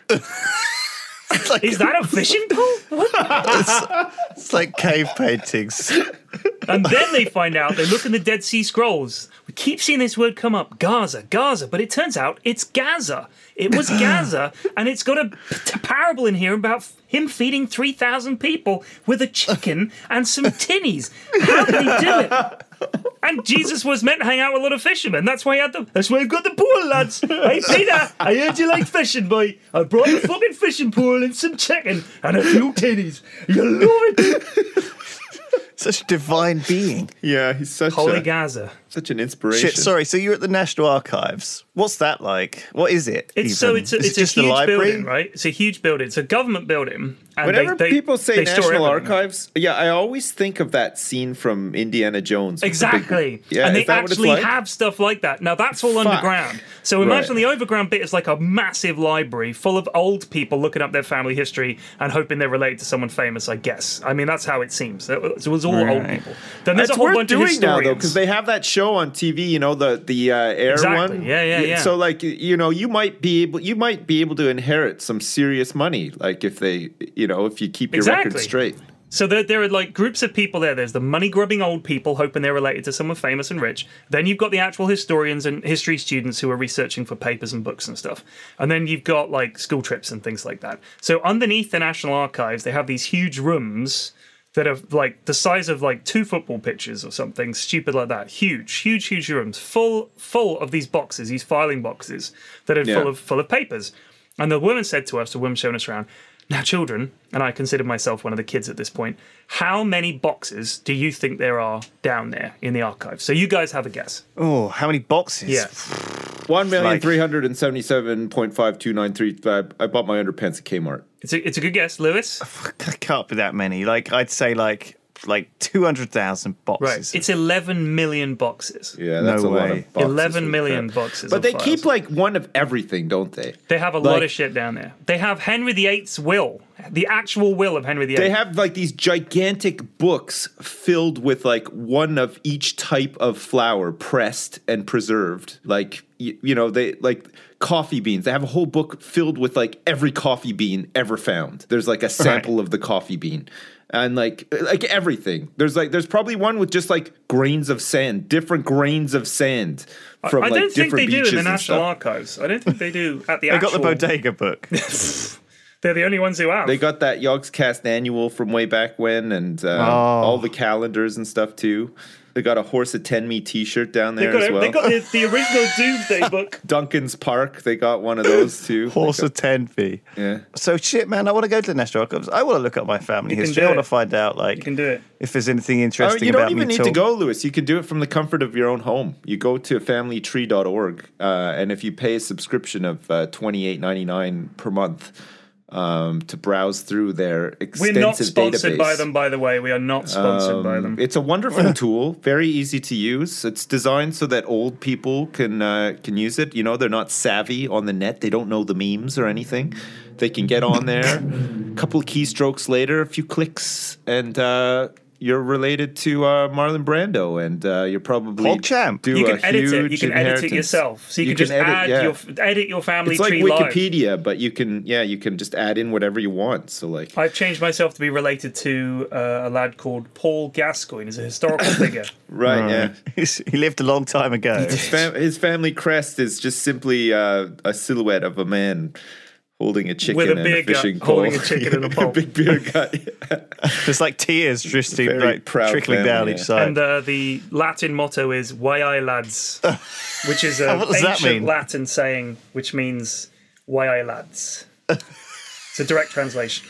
Is that a fishing pole? It's like cave paintings. And then they find out, they look in the Dead Sea Scrolls. We keep seeing this word come up, Gaza, but it turns out it's Gaza. It was Gaza, and it's got a parable in here about him feeding 3,000 people with a chicken and some tinnies. How did he do it? And Jesus was meant to hang out with a lot of fishermen. That's why he had them. That's why you've got the pool, lads. Hey, Peter, I heard you like fishing, boy. I brought a fucking fishing pool and some chicken and a few tinnies. You'll love it. Such a divine being. Yeah, he's such Holy Gaza. Such an inspiration. Shit, sorry, so you're at the National Archives. What's that like? What is it? It's a huge building, right? It's a huge building. It's a government building. And whenever people say National Archives, I always think of that scene from Indiana Jones. Exactly. And they actually have stuff like that. Now, that's all underground. So imagine the overground bit is like a massive library full of old people looking up their family history and hoping they're related to someone famous, I guess. I mean, that's how it seems. It was all old people. Then there's a whole bunch of historians. Now, though, because they have that show on TV, you know, the Air one. Yeah. So, like, you know, you might be able to inherit some serious money, like if they, you know, if you keep your record straight. So there are like groups of people there. There's the money-grubbing old people hoping they're related to someone famous and rich. Then you've got the actual historians and history students who are researching for papers and books and stuff. And then you've got like school trips and things like that. So underneath the National Archives, they have these huge rooms that are like the size of like 2 football pitches or something stupid like that. Huge rooms full of these boxes, these filing boxes that are full of papers. And the woman said to us, the woman showing us around, now, children, and I consider myself one of the kids at this point, how many boxes do you think there are down there in the archives? So you guys have a guess. Oh, how many boxes? Yeah. 1,377,529.3. I bought my underpants at Kmart. It's a good guess, Lewis. It can't be that many. Like, I'd say like 200,000 boxes. Right. It's 11 million boxes. Yeah, that's No a lot way. of boxes. 11 million boxes. But they files. keep like one of everything, don't they? They have a lot of shit down there. They have Henry VIII's will, the actual will of Henry VIII. They have like these gigantic books filled with like one of each type of flour pressed and preserved. Like, you know, they like coffee beans. They have a whole book filled with like every coffee bean ever found. There's like a sample of the coffee bean. And like everything. There's probably one with just like grains of sand, different grains of sand from I don't think they do in the and National stuff. Archives. I don't think they do at the They actual... got the bodega book. They're the only ones who have. They got that Yogscast annual from way back when, and all the calendars and stuff too. They got a Horse Attend Me T-shirt down there as well. They got the original Doomsday book. Duncan's Park, they got one of those too. Horse Attend Me. Yeah. So shit, man, I want to go to the National Archives. I want to look up my family history. I want to find out You can do it. if there's anything interesting You about don't even me need to go, Lewis. You can do it from the comfort of your own home. You go to familytree.org, and if you pay a subscription of $28.99 per month, to browse through their extensive database. We're not sponsored by them, by the way. We are not sponsored by them. It's a wonderful tool, very easy to use. It's designed so that old people can use it. You know, they're not savvy on the net. They don't know the memes or anything. They can get on there. A couple of keystrokes later, a few clicks, and you're related to Marlon Brando, and you're probably PogChamp. You can edit it. You can edit it yourself. So you can just edit your family tree. It's like live. Wikipedia, but you can just add in whatever you want. So like, I've changed myself to be related to a lad called Paul Gascoigne. He's a historical figure. right? Yeah, he lived a long time ago. his family crest is just simply a silhouette of a man holding a chicken with a and beer a fishing gut, pole. holding a chicken and a pole. A big beer gut. There's like tears just Very proud trickling family, down each side. And the Latin motto is "Why lads," which is What an does that ancient mean? Latin saying which means "Why lads." It's a direct translation.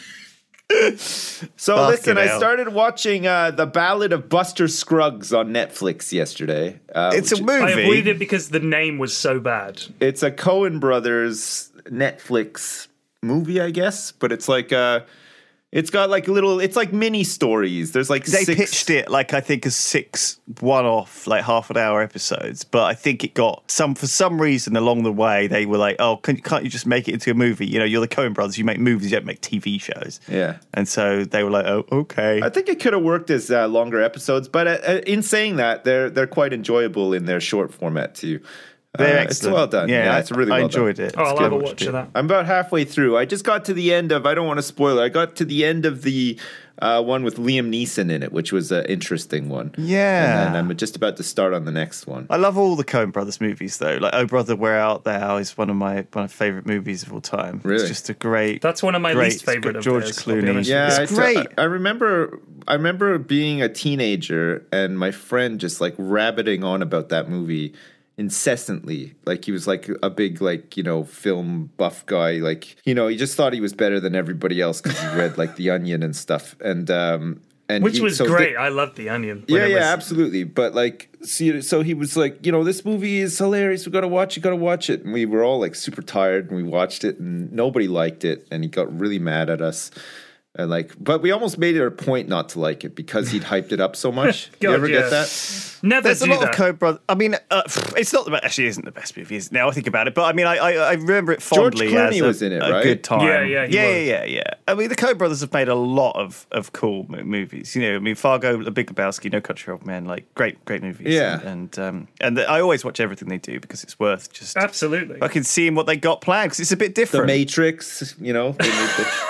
So Fucking listen, I hell. started watching The Ballad of Buster Scruggs on Netflix yesterday. It's a which- movie. I avoided it because the name was so bad. It's a Coen Brothers Netflix movie, I guess, but it's like it's got like it's like mini stories. There's like They 6 pitched it like I think as 6 one-off, like half-an-hour episodes, but I think it got for some reason along the way they were like, "Oh, can't you just make it into a movie? You know, you're the Coen Brothers. You make movies, you don't make TV shows." Yeah. And so they were like, "Oh, okay." I think it could have worked as longer episodes, but in saying that, they're quite enjoyable in their short format too. They're It's excellent. well done. Yeah, it's really well I done. enjoyed it. Oh, I'll It's have a good. watch of that. I'm about halfway through. I just got to the end of, I don't want to spoil it, I got to the end of the one with Liam Neeson in it, which was an interesting one. Yeah. And then I'm just about to start on the next one. I love all the Coen Brothers movies, though. Like "Oh Brother, Where Art Thou" is one of my favorite movies of all time. Really? It's just a great. That's one of my great- least favorite of George theirs, I'll be Clooney. honest. Yeah, It's great. I remember being a teenager and my friend just like rabbiting on about that movie incessantly. Like he was like a big like, you know, film buff guy. Like, you know, he just thought he was better than everybody else because he read like The Onion and stuff. And Which he- was so great. I loved The Onion. when Yeah, it was- absolutely. But like, so he was like, you know, this movie is hilarious. We got to watch it. And we were all like super tired and we watched it and nobody liked it. And he got really mad at us. And like, but we almost made it a point not to like it because he'd hyped it up so much. You God, ever yeah. get that? Never There's a do lot that. of Coen Brothers. I mean, it's not the best. Actually, isn't the best movie. Is it? Now I think about it, but I mean, I remember it fondly. George Clooney as was in it, a right? good time. Yeah, he was. yeah. I mean, the Coen Brothers have made a lot of cool movies. You know, I mean, Fargo, The Big Lebowski, No Country for Old Men, like great movies. Yeah. and I always watch everything they do because it's worth just Absolutely. fucking seeing what they got planned because it's a bit The different. Matrix, you know, they made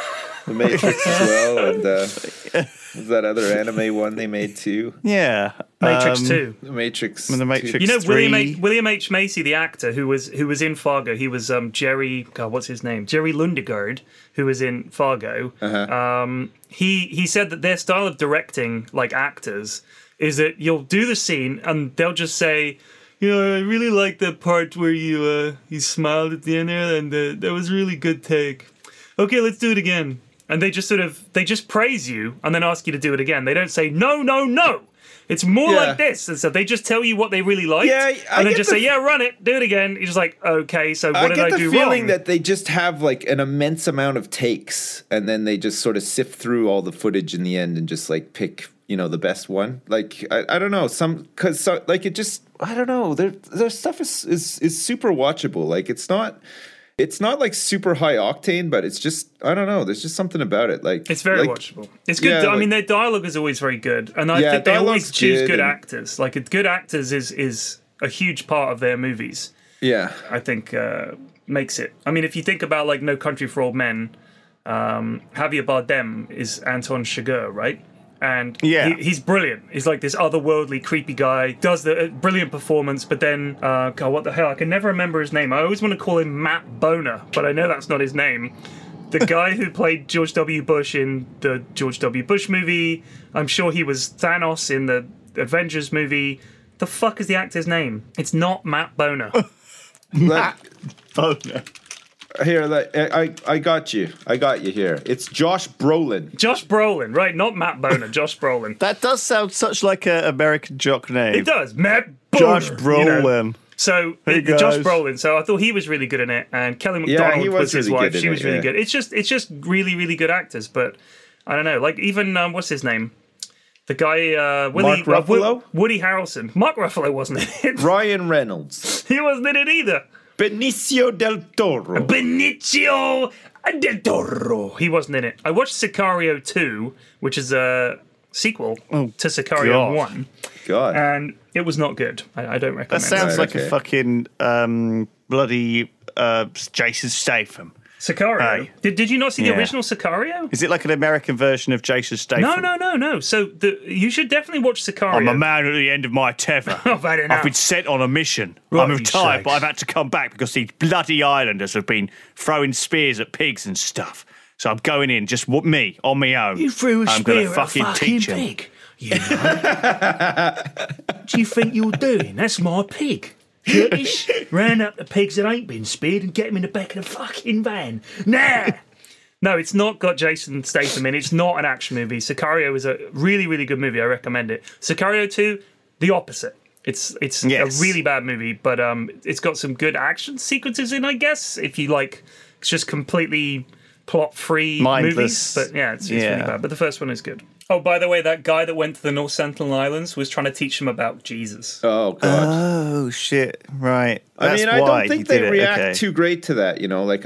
The Matrix as well, and was that other anime one they made too? Yeah, Matrix 2. The Matrix. The Matrix. 2. You know 3. William H. Macy, the actor who was in Fargo. He was Jerry. God, what's his name? Jerry Lundegaard, who was in Fargo. He said that their style of directing, like actors, is that you'll do the scene and they'll just say, you know, I really like the part where you smiled at the end there, and that was a really good take. Okay, let's do it again. And they just praise you and then ask you to do it again. They don't say, no. It's more like this. And so they just tell you what they really like. Yeah, and then just say, yeah, run it, do it again. You're just like, okay, so what did I do wrong? I get the feeling that they just have like an immense amount of takes, and then they just sort of sift through all the footage in the end and just like pick, you know, the best one. Like, I don't know, I don't know. Their stuff is super watchable. Like, it's not like super high octane, but it's just, I don't know. There's just something about it. Like, it's very watchable. It's good. I mean, their dialogue is always very good, and I think they always choose good actors. Like, good actors is a huge part of their movies. Yeah, I think makes it. I mean, if you think about like No Country for Old Men, Javier Bardem is Anton Chigurh, right? And he's brilliant. He's like this otherworldly, creepy guy. Does the brilliant performance, but then, God, what the hell? I can never remember his name. I always want to call him Matt Boner, but I know that's not his name. The guy who played George W. Bush in the George W. Bush movie. I'm sure he was Thanos in the Avengers movie. The fuck is the actor's name? It's not Matt Boner. Matt Boner. Here, I got you. I got you here. It's Josh Brolin. Josh Brolin, right? Not Matt Boner. Josh Brolin. That does sound such like an American jock name. It does. Matt Boner. Josh Brolin. You know? So Josh Brolin. So I thought he was really good in it, and Kelly MacDonald was his wife. She was really good. It's just really, really good actors. But I don't know. Like even what's his name? The guy Mark Ruffalo? Woody Harrelson. Mark Ruffalo wasn't in it. Ryan Reynolds. He wasn't in it either. Benicio del Toro. Benicio del Toro. He wasn't in it. I watched Sicario 2, which is a sequel to Sicario 1. God. And it was not good. I don't recommend it. That sounds like a fucking bloody Jason Statham. Sicario. Did you not see the original Sicario? Is it like an American version of Jason Statham? No. So you should definitely watch Sicario. I'm a man at the end of my tether. I've been sent on a mission. I'm retired, but I've had to come back because these bloody islanders have been throwing spears at pigs and stuff. So I'm going in, just me, on my own. You threw a spear at a fucking pig. You know? What do you think you're doing? That's my pig. Curtis, round up the pigs that ain't been speared and get them in the back of the fucking van. Nah! No, it's not got Jason Statham in. It's not an action movie. Sicario is a really, really good movie. I recommend it. Sicario 2, the opposite. It's a really bad movie, but it's got some good action sequences in, I guess, if you like just completely plot-free movies. But yeah, it's really bad. But the first one is good. Oh, by the way, that guy that went to the North Sentinel Islands was trying to teach him about Jesus. Oh, God. Oh, shit. Right. That's I don't think they react too great to that, you know. Like,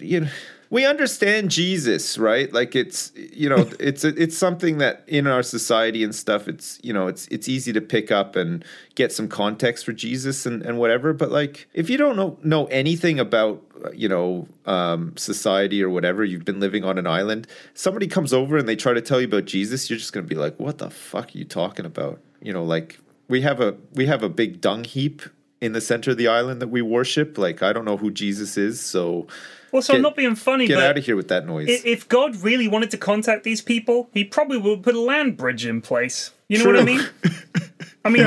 we understand Jesus, right? Like, it's, you know, it's something that in our society and stuff, it's, you know, it's easy to pick up and get some context for Jesus and whatever. But, like, if you don't know anything about, you know, society or whatever, you've been living on an island, somebody comes over and they try to tell you about Jesus, you're just going to be like, what the fuck are you talking about? You know, like, we have a big dung heap in the center of the island that we worship. Like, I don't know who Jesus is, so... Well, so I'm not being funny, but... Get out of here with that noise. If God really wanted to contact these people, he probably would put a land bridge in place. You know what I mean? I mean,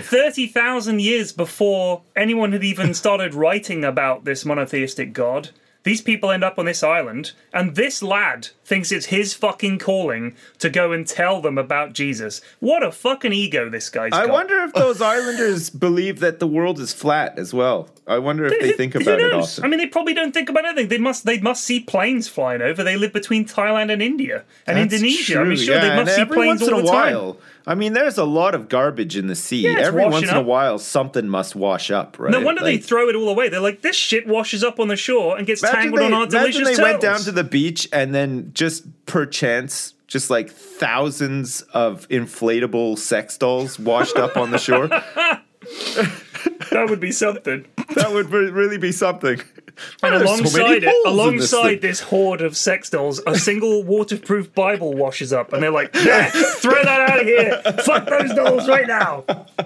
30,000 years before anyone had even started writing about this monotheistic God, these people end up on this island, and this lad thinks it's his fucking calling to go and tell them about Jesus. What a fucking ego this guy's got. I wonder if those islanders believe that the world is flat as well. I wonder if they think about it often. I mean, they probably don't think about anything. They must see planes flying over. They live between Thailand and India and Indonesia. True. I mean, sure, they must see planes all the time. I mean, there's a lot of garbage in the sea. Every once in a while, something must wash up, right? No wonder they throw it all away. They're like, this shit washes up on the shore and gets tangled on our delicious turtles. Imagine they went down to the beach and then just perchance, just like thousands of inflatable sex dolls washed up on the shore. That would be something. That would really be something. And There's alongside this horde of sex dolls, a single waterproof Bible washes up, and they're like, "Yeah, throw that out of here! Fuck those dolls right now!"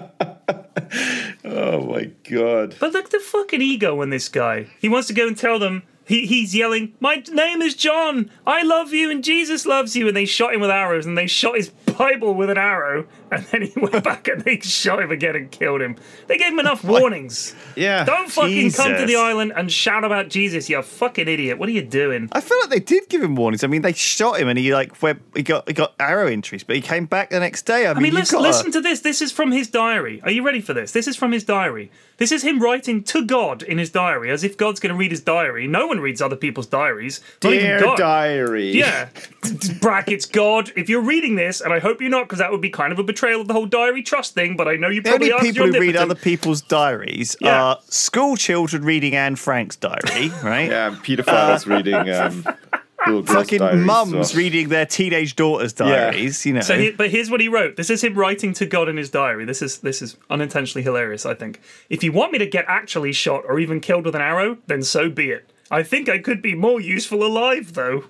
Oh my god! But look, the fucking ego in this guy. He wants to go and tell them. He's yelling, "My name is John. I love you, and Jesus loves you." And they shot him with arrows, and they shot his Bible with an arrow, and then he went back and they shot him again and killed him. They gave him enough warnings. Yeah, don't fucking come to the island and shout about Jesus, you fucking idiot. What are you doing? I feel like they did give him warnings. I mean, they shot him, and he got arrow injuries, but he came back the next day. I mean listen to this. This is from his diary. Are you ready for this? This is from his diary. This is him writing to God in his diary, as if God's going to read his diary. No one reads other people's diaries. Dear diary. Yeah. Brackets, God. If you're reading this, and I hope you're not, because that would be kind of a betrayal of the whole diary trust thing, but I know you probably are. The only people who read other people's diaries are school children reading Anne Frank's diary, right? Yeah, pedophiles reading... fucking mums reading their teenage daughters' diaries, you know. So, but here's what he wrote. This is him writing to God in his diary. This is unintentionally hilarious, I think. "If you want me to get actually shot or even killed with an arrow, then so be it. I think I could be more useful alive, though."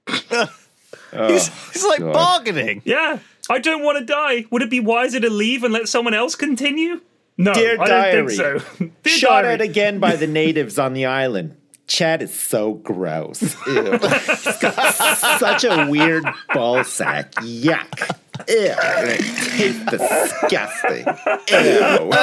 He's like bargaining. Yeah. "I don't want to die. Would it be wiser to leave and let someone else continue? No, Dear I diary, don't think so." Dear shot diary. at again by the natives on the island. Chad is so gross. Ew. He's got such a weird ball sack. Yuck. Ew. And it tastes disgusting. Ew.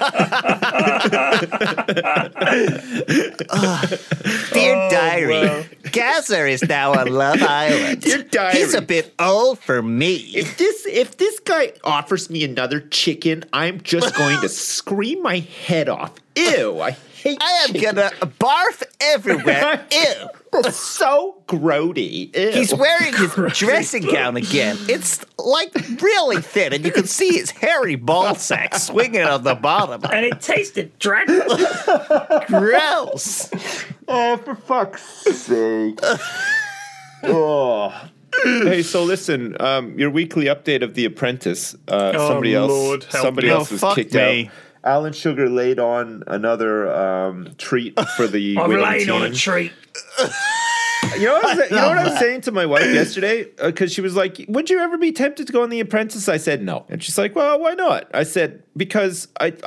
Dear diary, Gazer is now on Love Island. Dear diary, he's a bit old for me. If this guy offers me another chicken, I'm just going to scream my head off. Ew, I hate I am chicken. gonna barf everywhere. Ew. That's so grody. Ew. He's wearing his dressing gown again. It's like really thin, and you can see his hairy ball sack swinging on the bottom. And it tasted dreadful. Gross. Oh, for fuck's sake. Oh. Hey, so listen, your weekly update of The Apprentice. Somebody else was kicked out. Alan Sugar laid on another treat for the I'm winning laying team. on a treat. You know what I was saying to my wife yesterday? Because she was like, "Would you ever be tempted to go on The Apprentice?" I said no. And she's like, "Well, why not?" I said, "Because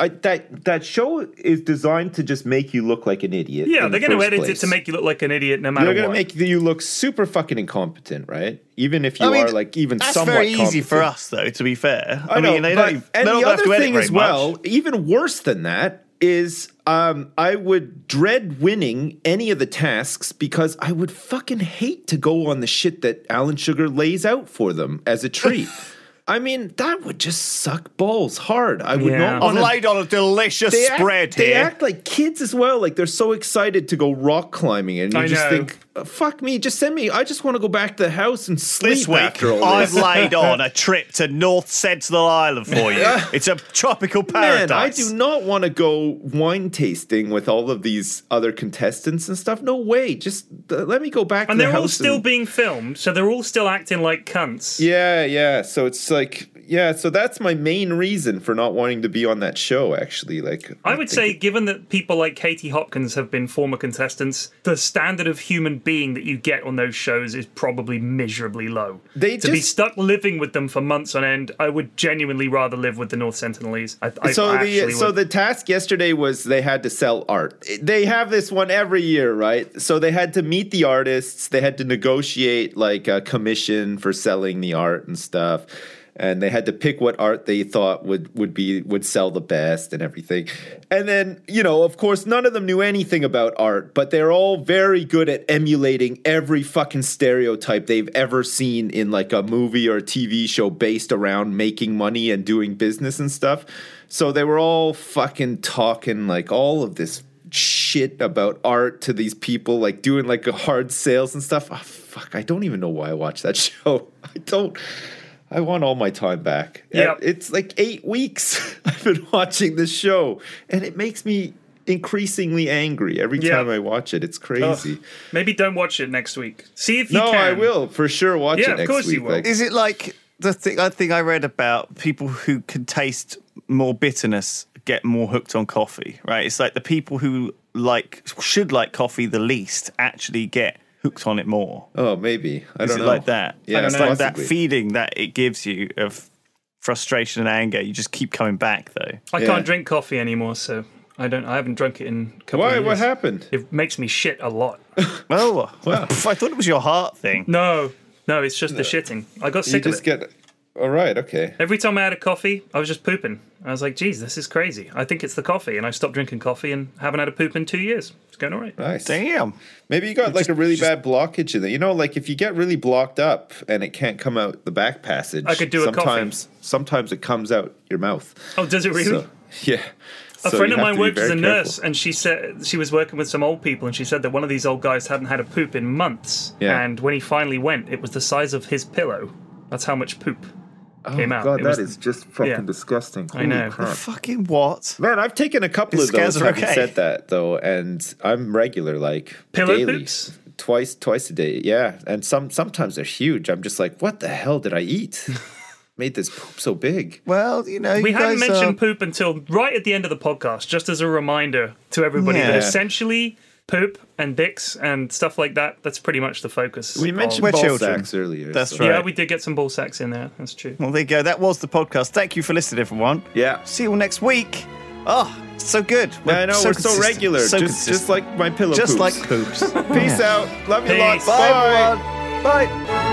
that show is designed to just make you look like an idiot." Yeah, they're going to edit it to make you look like an idiot no matter what. They're going to make you look super fucking incompetent, right? Even if you are like even that's somewhat very easy competent. for us, though, to be fair. I know, mean, they but, don't and the have to other edit thing very as well, much. even worse than that, is I would dread winning any of the tasks because I would fucking hate to go on the shit that Alan Sugar lays out for them as a treat. I mean, that would just suck balls hard. I would not I've want to... laid on a delicious spread They here. act like kids as well. Like, they're so excited to go rock climbing. And you just think, fuck me, just send me. I just want to go back to the house and sleep This week, after all I've this. laid on a trip to North Sentinel Island for you. It's a tropical paradise. Man, I do not want to go wine tasting with all of these other contestants and stuff. No way. Just let me go back to the house. And they're all still being filmed, so they're all still acting like cunts. Yeah. So it's like, so that's my main reason for not wanting to be on that show, actually. Like, I would say, given that people like Katie Hopkins have been former contestants, the standard of human being that you get on those shows is probably miserably low. To be stuck living with them for months on end, I would genuinely rather live with the North Sentinelese. So the task yesterday was they had to sell art. They have this one every year, right? So they had to meet the artists. They had to negotiate like a commission for selling the art and stuff. And they had to pick what art they thought would sell the best and everything. And then, of course, none of them knew anything about art, but they're all very good at emulating every fucking stereotype they've ever seen in like a movie or a TV show based around making money and doing business and stuff. So they were all fucking talking like all of this shit about art to these people, like doing like a hard sales and stuff. Oh, fuck, I don't even know why I watched that show. I want all my time back. Yep. It's like 8 weeks I've been watching this show, and it makes me increasingly angry every time I watch it. It's crazy. Maybe don't watch it next week. See if you can. No, I will for sure watch it next week. Yeah, of course you will. Is it like the thing I read about people who can taste more bitterness get more hooked on coffee, right? It's like the people who should like coffee the least actually get hooked on it more. Oh, maybe. I don't know. Like that? Yeah, it's like that feeling that it gives you of frustration and anger. You just keep coming back, though. I can't drink coffee anymore, so I haven't drunk it in a couple of years. What happened? It makes me shit a lot. Oh, well, I thought it was your heart thing. No, it's just the shitting. I got sick of it. All right, okay. Every time I had a coffee, I was just pooping. I was like, geez, this is crazy. I think it's the coffee. And I stopped drinking coffee and haven't had a poop in 2 years. It's going all right. Nice. Damn. Maybe you got like a really bad blockage in there. You know, like if you get really blocked up and it can't come out the back passage, I could do a coffee. Sometimes it comes out your mouth. Oh, does it really? So, yeah. A friend of mine worked as a nurse, and she said she was working with some old people, and she said that one of these old guys hadn't had a poop in months. Yeah. And when he finally went, it was the size of his pillow. That's how much poop came out. God, that is just fucking disgusting. I know. Fucking what? Man, I've taken a couple of those. Having said that, though, and I'm regular, like pillow daily, poops? twice a day. Yeah, and sometimes they're huge. I'm just like, what the hell did I eat? Made this poop so big. Well, you know, we haven't mentioned poop until right at the end of the podcast, just as a reminder to everybody that essentially poop and dicks and stuff like that, that's pretty much the focus. We mentioned ball sacks earlier. That's right. Yeah, we did get some ball sacks in there. That's true. Well, there you go. That was the podcast. Thank you for listening, everyone. Yeah. See you all next week. Oh, so good. I know, we're so regular. Just like my pillow just poops. Just like poops. Peace out. Love you lots. Bye, everyone. Bye.